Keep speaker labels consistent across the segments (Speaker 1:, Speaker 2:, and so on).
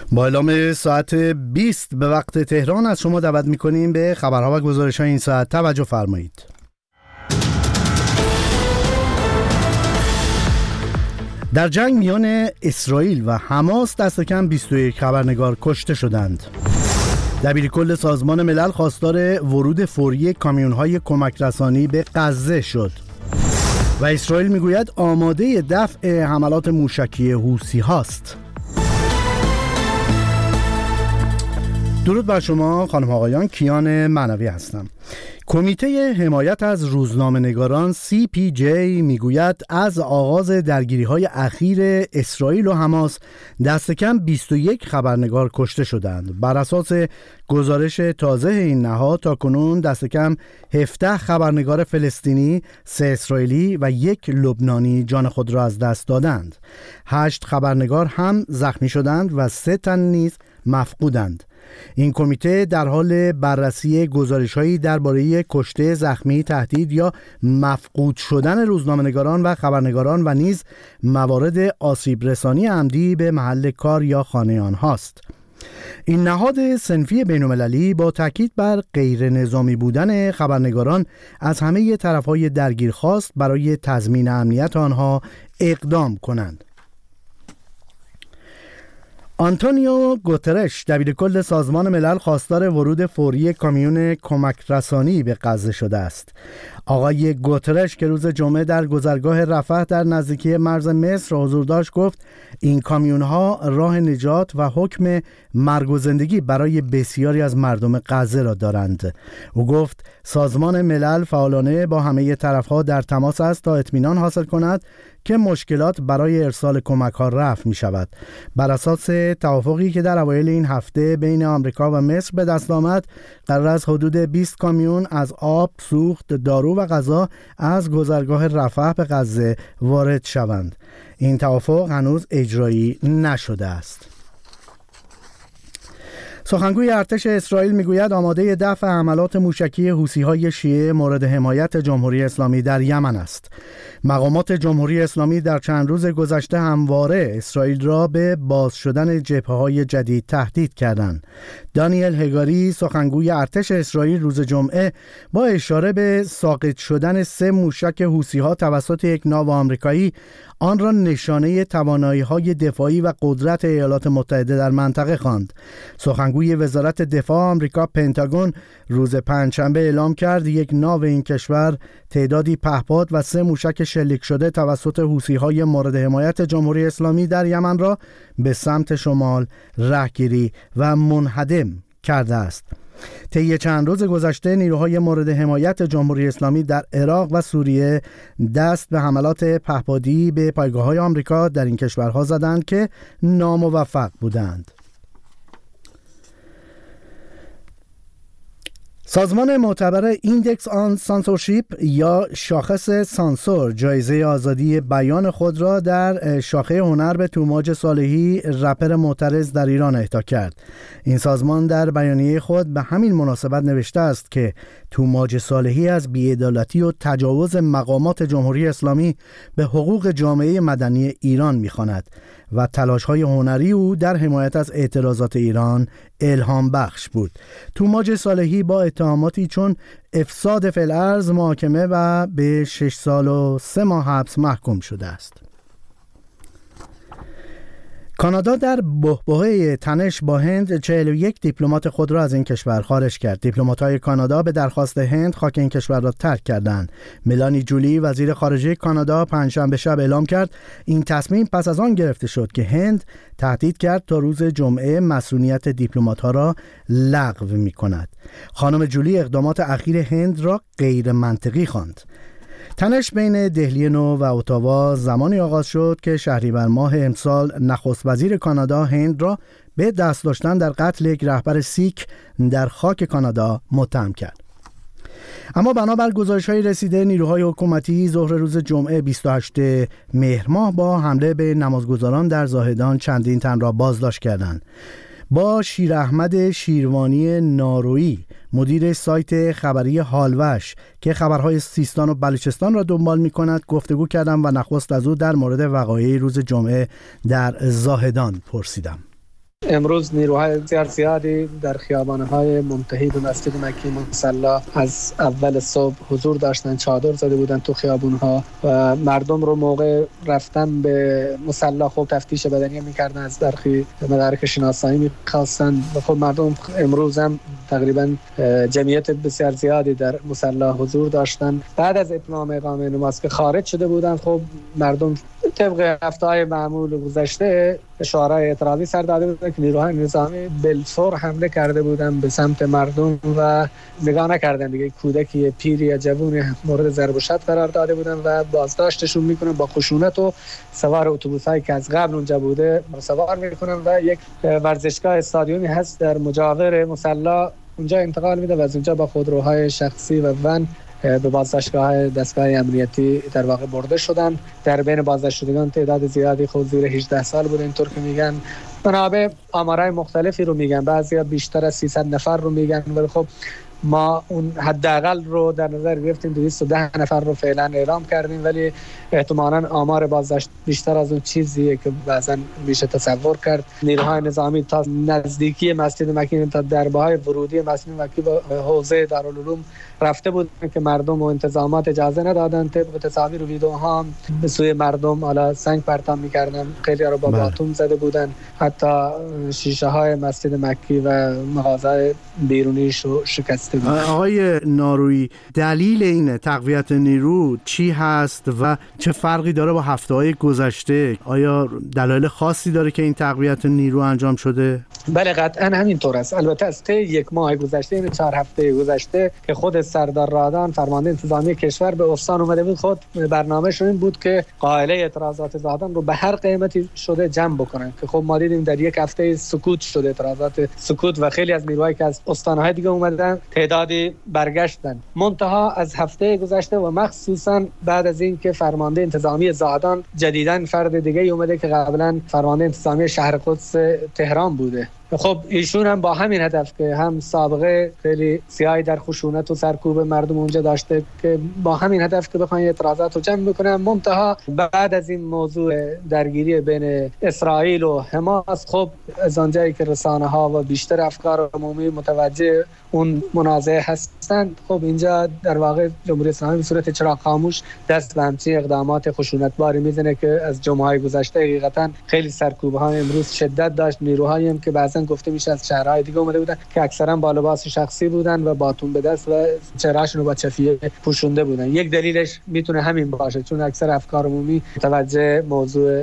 Speaker 1: با اعلام ساعت 20 به وقت تهران از شما دعوت می‌کنیم به خبرها و گزارش‌های این ساعت توجه فرمایید. در جنگ میان اسرائیل و حماس دست کم 21 خبرنگار کشته شدند. دبیرکل سازمان ملل خواستار ورود فوری کامیون‌های کمک رسانی به غزه شد. و اسرائیل میگوید آماده دفع حملات موشکی حوثی هاست. درود بر شما خانم آقایان، کیان معنوی هستم. کمیته حمایت از روزنامه‌نگاران CPJ میگوید از آغاز درگیری‌های اخیر اسرائیل و حماس دست کم 21 خبرنگار کشته شدند. بر اساس گزارش تازه این نهاد تاکنون دست کم 17 خبرنگار فلسطینی، 3 اسرائیلی و 1 لبنانی جان خود را از دست دادند. 8 خبرنگار هم زخمی شدند و 3 تن نیز مفقودند. این کمیته در حال بررسی گزارش‌هایی درباره کشته، زخمی، تهدید یا مفقود شدن روزنامه‌نگاران و خبرنگاران و نیز موارد آسیب رسانی عمدی به محل کار یا خانه آنهاست. این نهاد صنفی بین‌المللی با تاکید بر غیر نظامی بودن خبرنگاران از همه طرف‌های درگیر خواست برای تضمین امنیت آنها اقدام کنند. آنتونیو گوترش دبیرکل سازمان ملل خواستار ورود فوری کامیون کمک رسانی به غزه شده است. آقای گوترش که روز جمعه در گذرگاه رفح در نزدیکی مرز مصر حضور داشت گفت این کامیون‌ها راه نجات و حکم مرگ و زندگی برای بسیاری از مردم غزه را دارند. او گفت سازمان ملل فعالانه با همه طرف‌ها در تماس است تا اطمینان حاصل کند که مشکلات برای ارسال کمک‌ها رفع می‌شود. بر اساس توافقی که در اوایل این هفته بین آمریکا و مصر به دست آمد، قرار است حدود 20 کامیون از آب، سوخت، دارو و غذا از گذرگاه رفح به غزه وارد شوند. این توافق هنوز اجرایی نشده است. سخنگوی ارتش اسرائیل میگوید آماده دفع حملات موشکی حوثی‌های شیعه مورد حمایت جمهوری اسلامی در یمن است. مقامات جمهوری اسلامی در چند روز گذشته همواره اسرائیل را به باز شدن جبهه‌های جدید تهدید کردند. دانیل هگاری سخنگوی ارتش اسرائیل روز جمعه با اشاره به ساقط شدن 3 موشک حوثی‌ها توسط یک ناو آمریکایی آن را نشانه توانایی‌های دفاعی و قدرت ایالات متحده در منطقه خواند. سخنگوی وزارت دفاع آمریکا پنتاگون روز پنجشنبه اعلام کرد یک ناو این کشور تعدادی پهپاد و 3 موشک شلیک شده توسط حوثی‌های مورد حمایت جمهوری اسلامی در یمن را به سمت شمال رهگیری و منهدم کرده است. طی چند روز گذشته نیروهای مورد حمایت جمهوری اسلامی در عراق و سوریه دست به حملات پهپادی به پایگاه‌های آمریکا در این کشورها زدند که ناموفق بودند. سازمان معتبر ایندکس آن سانسورشیپ یا شاخص سانسور جایزه آزادی بیان خود را در شاخه هنر به توماج صالحی رپر معترض در ایران اهدا کرد. این سازمان در بیانیه خود به همین مناسبت نوشته است که توماج صالحی از بی‌عدالتی و تجاوز مقامات جمهوری اسلامی به حقوق جامعه مدنی ایران می‌خواند و تلاش‌های هنری او در حمایت از اعتراضات ایران الهام بخش بود. توماج صالحی با اتهاماتی چون افساد فی الارض محاکمه و به 6 سال و 3 ماه حبس محکوم شده است. کانادا در بحبوحه تنش با هند 41 دیپلمات خود را از این کشور خارج کرد. دیپلمات‌های کانادا به درخواست هند خاک این کشور را ترک کردند. ملانی جولی وزیر خارجه کانادا پنجشنبه شب اعلام کرد این تصمیم پس از آن گرفته شد که هند تهدید کرد تا روز جمعه مسئولیت دیپلمات‌ها را لغو می‌کند. خانم جولی اقدامات اخیر هند را غیر منطقی خواند. تنش بین دهلی نو و اتاوا زمانی آغاز شد که شهریور ماه امسال نخست وزیر کانادا هند را به دست داشتن در قتل یک رهبر سیک در خاک کانادا متهم کرد. اما بنابر گزارش‌های رسیده نیروهای حکومتی ظهر روز جمعه 28 مهر ماه با حمله به نمازگزاران در زاهدان چندین تن را بازداشت کردند. با شیر احمد شیروانی نارویی مدیر سایت خبری حالوش که خبرهای سیستان و بلوچستان را دنبال می‌کند گفتگو کردم و نخست از او در مورد وقایع روز جمعه در زاهدان پرسیدم.
Speaker 2: امروز نیروهای بسیار زیادی در خیابان‌های منتهی به مسجد مکی مصلی از اول صبح حضور داشتن، چادر زده بودن تو خیابون‌ها و مردم رو موقع رفتن به مصلی خب تفتیش بدنی می‌کردن، از برخی مدارک شناسایی می‌خواستن و خب مردم امروز هم تقریبا جمعیت بسیار زیادی در مصلی حضور داشتن. بعد از اتمام اقامه نماز که خارج شده بودن، خب مردم طبق هفته‌های معمول گذشته شعارهای اعتراضی سر داده بودن که نیروهای نظامی بالفور حمله کرده بودن به سمت مردم و نگاه نکردن دیگه، کودکی پیری یا جوونی مورد ضرب و شتم قرار داده بودن و بازداشتشون میکنن با خشونت و سوار اتوبوسایی که از قبل اونجا بوده سوار میکنن و یک ورزشگاه استادیومی هست در مجاور مصلی، اونجا انتقال میده و از اونجا با خودروهای شخصی و ون به بازداشتگاه دستگاه امنیتی در واقع برده شدن. در بین بازداشت شدگان تعداد زیادی خود زیر 18 سال بوده، اینطور که میگن. منابع آمارهای مختلفی رو میگن، بعضیا بیشتر از 300 نفر رو میگن، ولی خب ما اون حداقل رو در نظر گرفتیم، 210 نفر رو فعلا اعلام کردیم، ولی احتمالاً آمار بازداشت بیشتر از اون چیزیه که بعضا میشه تصور کرد. نیروهای نظامی تا نزدیکی مسجد مکی، تا دربه‌های ورودی مسجد مکی و حوزه دارالعلوم رفته بود که مردم و انتظامات اجازه ندادن. طبق تصاویر و ویدیوها به سوی مردم حالا سنگ پرتاب می‌کردن، خیلی رو با باتوم زده بودن، حتی شیشه های مسجد مکی و مغازه بیرونیش رو شکسته بود.
Speaker 1: آقای نارویی، دلیل این تقویت نیرو چی هست و چه فرقی داره با هفته‌های گذشته؟ آیا دلایل خاصی داره که این تقویت نیرو انجام شده؟
Speaker 2: بله قطعا همینطور است. البته از طی یک ماه گذشته، این 4 هفته گذشته که خود سردار رادان فرمانده انتظامی کشور به استان اومده بود، خود برنامه‌ش این بود که قائله اعتراضات زادان رو به هر قیمتی شده جمع بکنن، که خب ما دیدیم در یک هفته سکوت شده، اعتراضات سکوت و خیلی از نیروهایی که از استان‌های دیگه اومدن تعدادی برگشتن. منتها از هفته گذشته و مخصوصا بعد از این که فرمانده انتظامی زادان جدیداً فرد دیگه اومده که قبلا فرمانده انتظامی شهر قدس تهران بوده، خب ایشون هم با همین هدف که هم سابقه خیلی سیاهی در خشونت و سرکوب مردم اونجا داشته، که با همین هدف که بخواین اعتراضات رو جمع بکنن. منتها بعد از این موضوع درگیری بین اسرائیل و حماس، خب از آنجایی که رسانه ها و بیشتر افکار عمومی متوجه اون منازعه هستند، خب اینجا در واقع جمهوری اسلامی به صورت چراغ خاموش دست به همچین اقدامات خشونتباری میزنه که از جمعه‌های گذشته حقیقتا خیلی سرکوب‌ها امروز شدت داشت. نیروهایی هم که بعضا گفته میشه از شهرهای دیگه اومده بودن که اکثرا با لباس شخصی بودن و باتون به دست و چهرهشون رو با چفیه پوشونده بودن. یک دلیلش میتونه همین باشه، چون اکثر افکار عمومی متوجه موضوع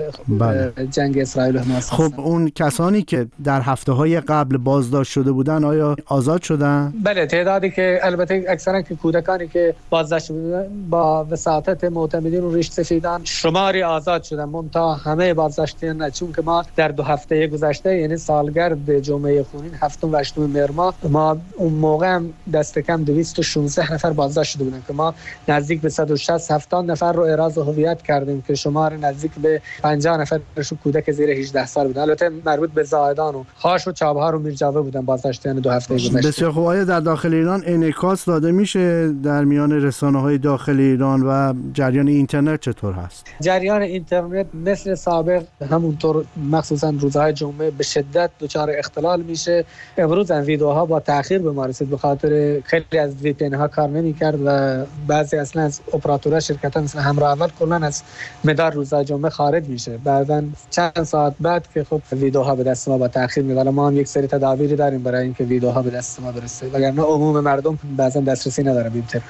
Speaker 2: جنگ اسرائیل و حماس هستن.
Speaker 1: خب اون کسانی که در هفته‌های قبل بازداشت شده بودن آیا آزاد شدن؟
Speaker 2: بله، تعدادی که البته اکثرا که کودکانی که بازداشت بودن با وساطت معتمدین و ریش سفیدان شماری آزاد شدن، منتها همه بازداشتیان نه، چون که ما در 2 هفته گذشته، یعنی سالگرد جمعه خونین 7 و 8 مهر ما اون موقع هم دست کم 216 نفر بازداشت شده بودن که ما نزدیک به 160-70 نفر رو اعراض هویت کردیم که شمار نزدیک به 50 نفرشون کودک زیر 18 سال بودن. البته مربوط به زاهدان و خاش و چابهار و میرجاوه بودن بازداشتیان 2 هفته گذشته.
Speaker 1: بسیار خوب. آیا در داخل ایران انعکاس داده میشه در میان رسانه‌های داخل ایران و جریان اینترنت چطور هست؟
Speaker 2: جریان اینترنت مثل سابق همونطور مخصوصا روزهای جمعه به شدت دچار اختلال میشه. امروز این ویدیوها با تأخیر به ما رسید، به خاطر خیلی از وی پی ان ها کار نمی‌کرد و بعضی اصلا از اپراتورها شرکت‌ها مثل همراه اول کلاً از مدار روزهای جمعه خارج میشه. بعداً چند ساعت بعد که خب ویدیوها به دست ما با تأخیر میاد. ما هم یک سری تدابیری داریم برای اینکه ویدیوها به دست ما برسه، وگرنه عموم مردم بعضا دسترسی نداره به اینترنت.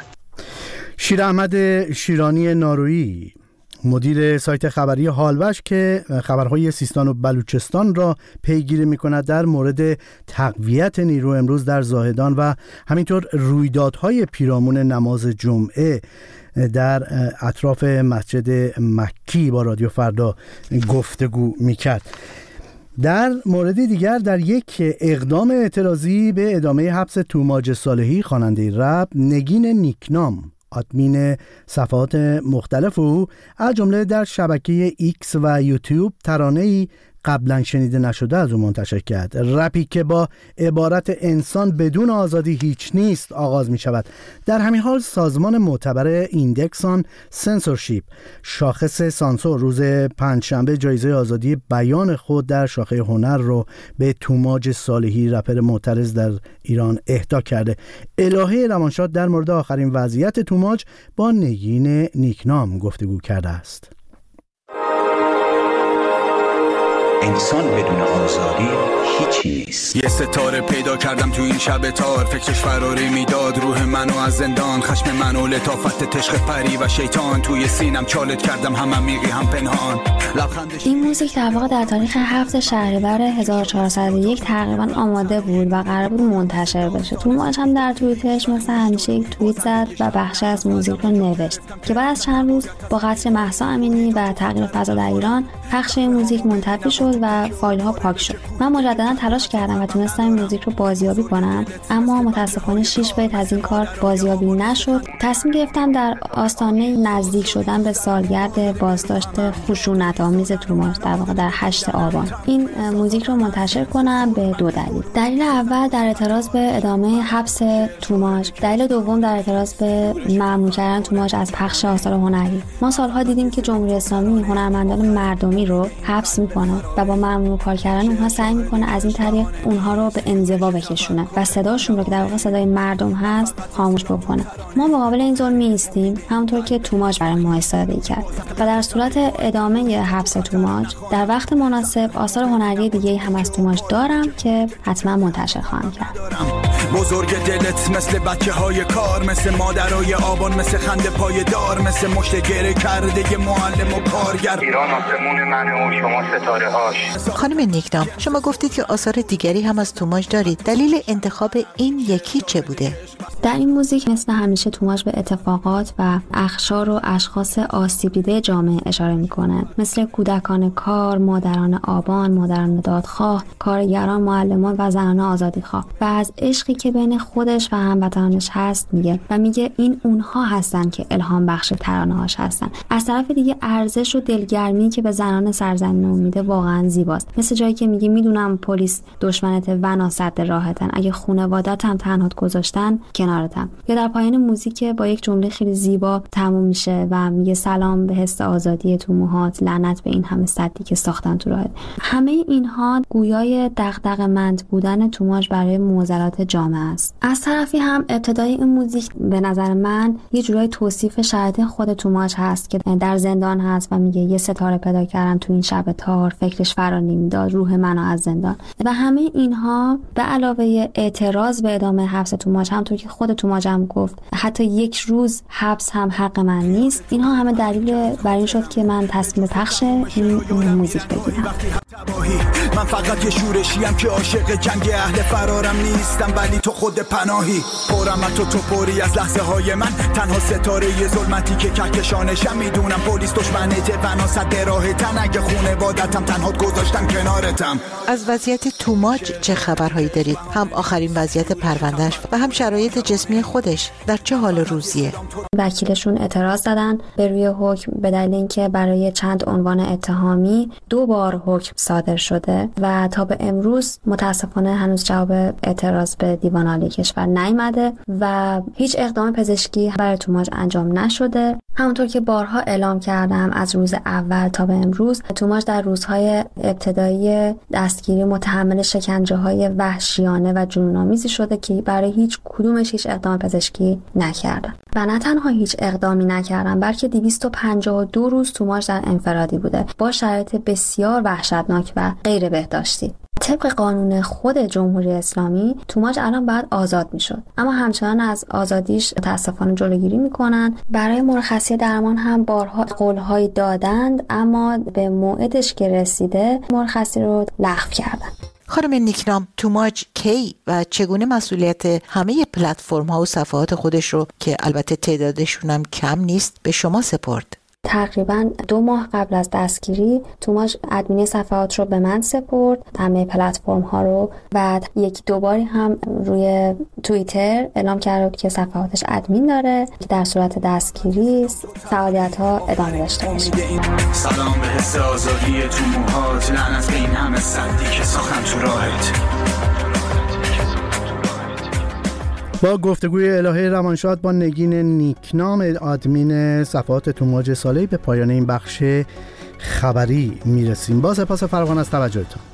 Speaker 1: شیر احمد شیرانی نارویی، مدیر سایت خبری حالوش که خبرهای سیستان و بلوچستان را پیگیری می‌کند در مورد تقویت نیرو امروز در زاهدان و همینطور رویدادهای پیرامون نماز جمعه در اطراف مسجد مکی با رادیو فردا گفتگو می‌کرد. در مورد دیگر، در یک اقدام اعتراضی به ادامه حبس توماج صالحی خواننده رپ نگین نیکنام، آدمین صفحات مختلف او از جمله در شبکه ایکس و یوتیوب، ترانه‌ای قبلا شنیده نشده از او منتشر کرد. رپی که با عبارت انسان بدون آزادی هیچ نیست آغاز می شود. در همین حال سازمان معتبر ایندکس آن سنسورشیپ، شاخص سانسور، روز پنجشنبه جایزه آزادی بیان خود در شاخه هنر رو به توماج صالحی، رپر معترض در ایران، اهدا کرده. الهه روانشاد در مورد آخرین وضعیت توماج با نگین نیکنام گفتگو کرده است.
Speaker 3: انسان بدون آزادی هیچی نیست.
Speaker 4: یه ستاره پیدا کردم تو این شب تار، فکرش فراری میداد روح منو از زندان، خشم منو لطافت تشق پری و شیطان، توی سینم چالت کردم هم عمیقی هم پنهان.
Speaker 5: این موزیک در واقع در تاریخ 7 شهریور 1401 تقریبا آماده بود و قرار بود منتشر بشه. توماج هم در توییتش مثل همیشه یک توییت زد و بخشی از موزیک رو نوشت که بعد از چند روز با قتل مهسا امینی و تغییر فضا در ایران پخش این موزیک منتفی شد و فایل ها پاک شد. من مجددا تلاش کردم و تونستم این موزیک رو بازیابی کنم، اما متاسفانه 6 بیت از این کار بازیابی نشد. تصمیم گرفتم در آستانه نزدیک شدن به سالگرد بازداشت خشونت‌آمیز توماج، در واقع در 8 آبان، این موزیک رو منتشر کنم به 2 دلیل. دلیل اول در اعتراض به ادامه حبس توماج، دلیل دوم در اعتراض به ممنوع کردن توماج از پخش آثار هنری. ما سالها دیدیم که جمهوری اسلامی هنرمندان مردمی رو حبس میکنه و با ممنوع کار کردن اونها سعی میکنه از این طریق اونها رو به انزوا بکشونه و صداشون رو که در واقع صدای مردم هست خاموش بکنه. ما مقابل این ظلم ایستیم، همونطور که توماج برای ما استفاده کرد و در صورت ادامه حبس توماج در وقت مناسب آثار هنری دیگه هم از توماج دارم که حتما منتشر خواهم کرد.
Speaker 4: بزرگ دلت مثل بچه‌های کار، مثل مادرای آبان، مثل خنده پای دار، مثل مشت گره کرده معلم و کارگر. ایران آسمون منه و شما ستاره هاش.
Speaker 6: خانم نیکنام، شما گفتید که آثار دیگری هم از توماج دارید. دلیل انتخاب این یکی چه بوده؟
Speaker 5: در این موزیک مثل همیشه توماج به اتفاقات و اقشار و اشخاص آسیب دیده جامعه اشاره میکنه، مثل کودکان کار، مادران آبان، مادران دادخواه، کارگران، معلمان و زنان آزادیخواه و از عشقی که بین خودش و هموطنانش هست میگه و میگه این اونها هستن که الهام بخش ترانه‌هاش هستن. از طرف دیگه ارزش و دلگرمی که به زنان سرزمین میده واقعا زیباست، مثل جایی که میگه میدونم پلیس دشمنت و ناسد راحتن، اگه خانواده‌ت هم تنهات گذاشتن کنارتم. یا در پایان موزیک با یک جمله خیلی زیبا تموم میشه و میگه سلام به حس آزادی تو موهات، لعنت به این همه سدی که ساختن تو راهت. همه اینها گویای دغدغه‌مند بودن توماج برای معضلات جامعه است. از طرفی هم ابتدای این موزیک به نظر من یه جورای توصیف شرایط خود توماج هست که در زندان هست و میگه یه ستاره پیدا کردم تو این شب تار، فکرش فرا نمیداد روح منو از زندان. و همه اینها به علاوه اعتراض به ادامه حبس توماج، همونطور که خود توماج هم گفت حتی یک روز حبس هم حق من نیست، اینها همه دلیل بر این شد که من تصمیم پخش این موزیک بگیرم.
Speaker 4: من فقط یه شورشیم که عاشق جنگ، اهل فرارم نیستم ولی تو خود پناهی، پرم تو پری از لحظه های من، تنها ستاره ی ظلمتی که کهکشانشم، میدونم پلیس دشمنته و ناسد راهتن، اگه خونوادتم تنهات گذاشتن کنارتم.
Speaker 6: از وضعیت توماج چه خبرهایی دارید؟ هم آخرین وضعیت پروندهش و هم شرایط جسمی خودش در چه حال روزیه؟
Speaker 5: وکیلشون اعتراض زدن به روی حکم به دلیل اینکه برای چند عنوان اتهامی 2 بار حکم صادر شده و تا به امروز متاسفانه هنوز جواب اعتراض به دیوان عالی کشور نیامده و هیچ اقدام پزشکی برای توماج انجام نشده. همونطور که بارها اعلام کردم از روز اول تا به امروز توماج در روزهای ابتدایی دستگیری متحمل شکنجه‌های وحشیانه و جنون‌آمیزی شده که برای هیچ کدومش هیچ اقدام پزشکی نکردن. و نه تنها هیچ اقدامی نکردن بلکه 252 روز توماج در انفرادی بوده با شرایط بسیار وحشتناک و غیر بهداشتی. طبق قانون خود جمهوری اسلامی توماج الان باید آزاد میشد، اما همچنان از آزادیش متاسفانه جلوگیری میکنن. برای مرخصی درمان هم بارها قولهایی دادند اما به موعدش که رسیده مرخصی رو لغو کردن.
Speaker 6: خانم نیکنام، توماج کی و چگونه مسئولیت همه پلتفرم ها و صفحات خودش رو که البته تعدادشون هم کم نیست به شما سپرد؟
Speaker 5: تقریبا 2 ماه قبل از دستگیری توماج ادمینی صفحات رو به من سپرد، همه پلتفرم ها رو. بعد یکی دوباری هم روی توییتر اعلام کرد که صفحاتش ادمین داره که در صورت دستگیری فعالیت ها ادامه داشته باشه.
Speaker 4: سلام به حس آزادی تو موهات، لعنت به این همه سردی که ساختن تو راهت.
Speaker 1: با گفتگوی الهه روانشاد با نگین نیکنام آدمین صفحات توماج صالحی به پایان این بخش خبری میرسیم. با سپاس فراوان از توجهتان.